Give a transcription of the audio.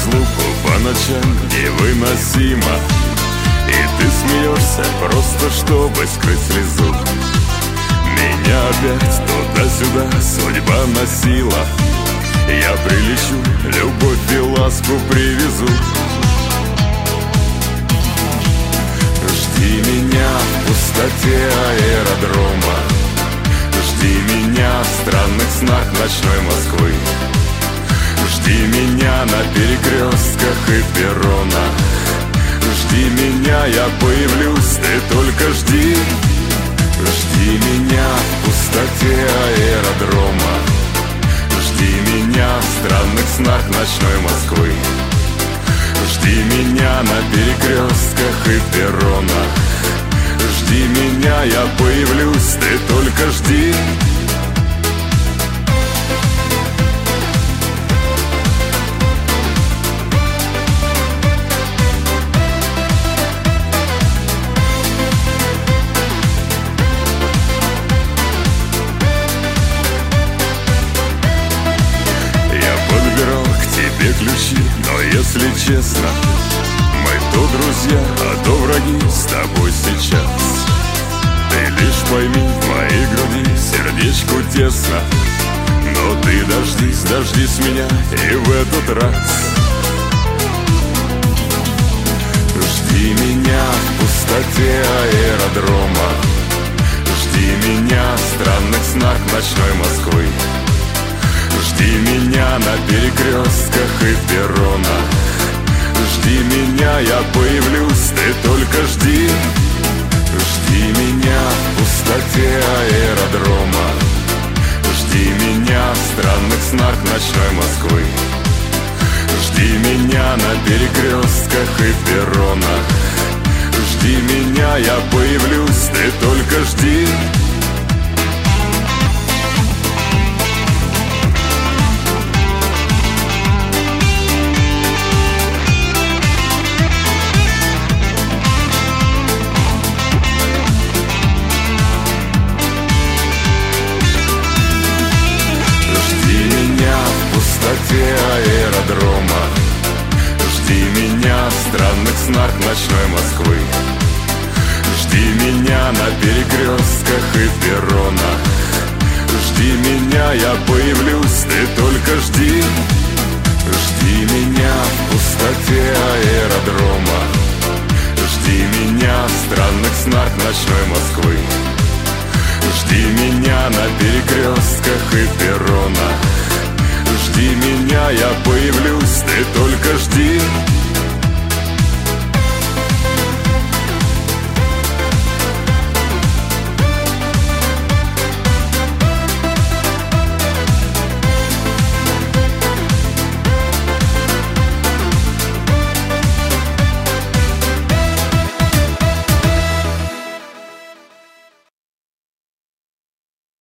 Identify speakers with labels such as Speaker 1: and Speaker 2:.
Speaker 1: разлуку по ночам невыносимо, и ты смеешься просто, чтобы скрыть слезу. Меня опять туда-сюда судьба носила. Я прилечу, любовь и ласку привезу. Жди меня в пустоте аэродрома, жди меня в странных снах ночной Москвы. Жди меня на перекрестках и перронах. Жди меня, я появлюсь, ты только жди. Жди меня в пустоте аэродрома, жди меня в странных снах ночной Москвы. Жди меня на перекрестках и перронах. Жди меня, я появлюсь, ты только жди. Ключи, но если честно, мы то друзья, а то враги с тобой сейчас. Ты лишь пойми, в моей груди сердечку тесно, но ты дождись меня и в этот раз. Жди меня в пустоте аэродрома, жди меня в странных снах ночной Москвы. Жди меня на перекрестках и перронах. Жди меня, я появлюсь, ты только жди. Жди меня в пустоте аэродрома, жди меня в странных снах ночной Москвы. Жди меня на перекрестках и перронах. Жди меня, я появлюсь, ты только жди. Аэродрома, жди меня в странных снах ночной Москвы. Жди меня на перекрестках и перронах. Жди меня, я появлюсь, ты только жди. Жди меня в пустоте аэродрома, жди меня в странных снах ночной Москвы. Жди меня на перекрестках и перронах. Жди меня, я появлюсь, ты только жди.